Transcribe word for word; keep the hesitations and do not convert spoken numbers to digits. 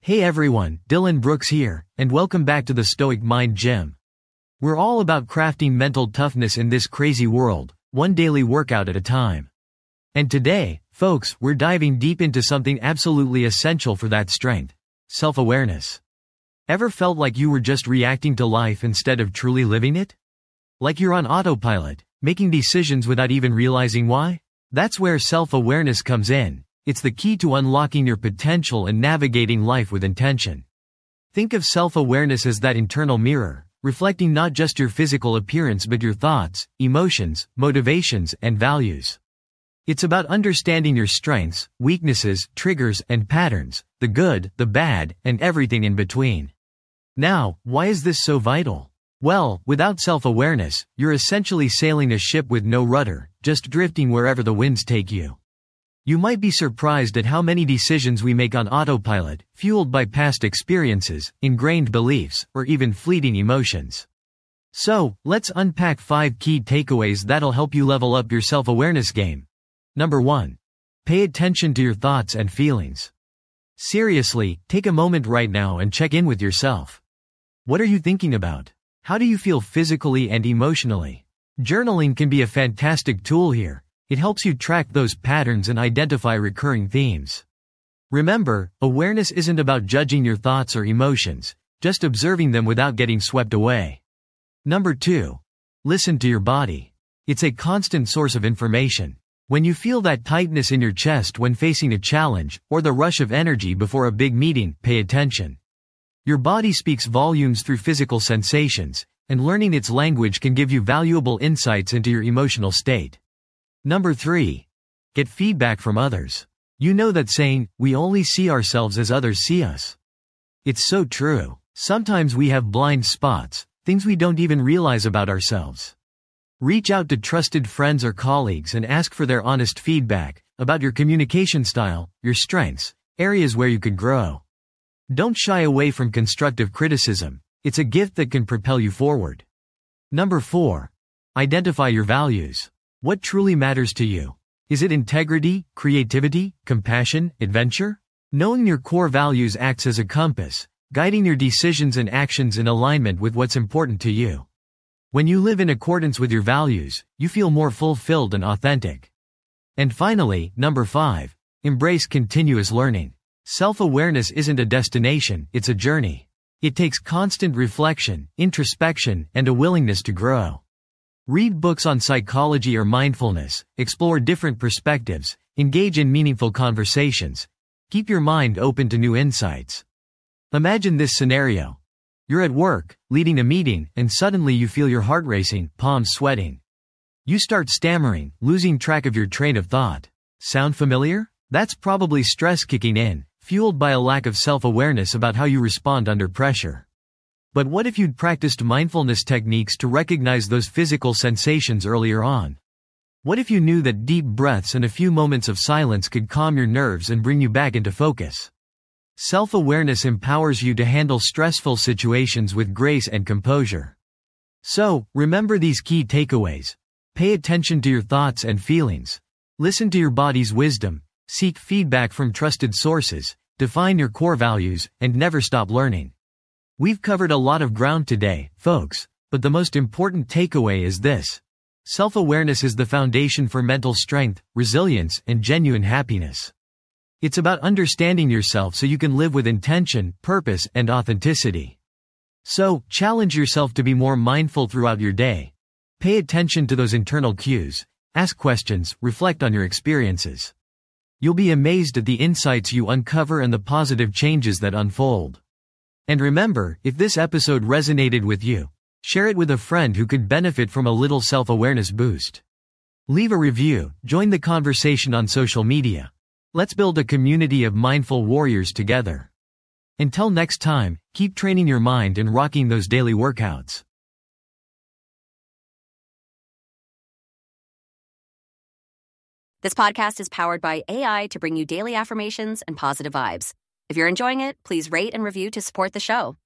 Hey everyone, Dylan Brooks here, and welcome back to the Stoic Mind Gym. We're all about crafting mental toughness in this crazy world, one daily workout at a time. And today, folks, we're diving deep into something absolutely essential for that strength: self-awareness. Ever felt like you were just reacting to life instead of truly living it? Like you're on autopilot, making decisions without even realizing why? That's where self-awareness comes in. It's the key to unlocking your potential and navigating life with intention. Think of self-awareness as that internal mirror, reflecting not just your physical appearance but your thoughts, emotions, motivations, and values. It's about understanding your strengths, weaknesses, triggers, and patterns, the good, the bad, and everything in between. Now, why is this so vital? Well, without self-awareness, you're essentially sailing a ship with no rudder, just drifting wherever the winds take you. You might be surprised at how many decisions we make on autopilot, fueled by past experiences, ingrained beliefs, or even fleeting emotions. So, let's unpack five key takeaways that'll help you level up your self-awareness game. Number one. Pay attention to your thoughts and feelings. Seriously, take a moment right now and check in with yourself. What are you thinking about? How do you feel physically and emotionally? Journaling can be a fantastic tool here. It helps you track those patterns and identify recurring themes. Remember, awareness isn't about judging your thoughts or emotions, just observing them without getting swept away. Number two. Listen to your body. It's a constant source of information. When you feel that tightness in your chest when facing a challenge, or the rush of energy before a big meeting, pay attention. Your body speaks volumes through physical sensations, and learning its language can give you valuable insights into your emotional state. Number three. Get feedback from others. You know that saying, we only see ourselves as others see us. It's so true. Sometimes we have blind spots, things we don't even realize about ourselves. Reach out to trusted friends or colleagues and ask for their honest feedback about your communication style, your strengths, areas where you could grow. Don't shy away from constructive criticism. It's a gift that can propel you forward. Number four. Identify your values. What truly matters to you? Is it integrity, creativity, compassion, adventure? Knowing your core values acts as a compass, guiding your decisions and actions in alignment with what's important to you. When you live in accordance with your values, you feel more fulfilled and authentic. And finally, number five. Embrace continuous learning. Self-awareness isn't a destination, it's a journey. It takes constant reflection, introspection, and a willingness to grow. Read books on psychology or mindfulness, explore different perspectives, engage in meaningful conversations. Keep your mind open to new insights. Imagine this scenario. You're at work, leading a meeting, and suddenly you feel your heart racing, palms sweating. You start stammering, losing track of your train of thought. Sound familiar? That's probably stress kicking in, fueled by a lack of self-awareness about how you respond under pressure. But what if you'd practiced mindfulness techniques to recognize those physical sensations earlier on? What if you knew that deep breaths and a few moments of silence could calm your nerves and bring you back into focus? Self-awareness empowers you to handle stressful situations with grace and composure. So, remember these key takeaways. Pay attention to your thoughts and feelings. Listen to your body's wisdom. Seek feedback from trusted sources. Define your core values, and never stop learning. We've covered a lot of ground today, folks, but the most important takeaway is this. Self-awareness is the foundation for mental strength, resilience, and genuine happiness. It's about understanding yourself so you can live with intention, purpose, and authenticity. So, challenge yourself to be more mindful throughout your day. Pay attention to those internal cues, ask questions, reflect on your experiences. You'll be amazed at the insights you uncover and the positive changes that unfold. And remember, if this episode resonated with you, share it with a friend who could benefit from a little self-awareness boost. Leave a review, join the conversation on social media. Let's build a community of mindful warriors together. Until next time, keep training your mind and rocking those daily workouts. This podcast is powered by A I to bring you daily affirmations and positive vibes. If you're enjoying it, please rate and review to support the show.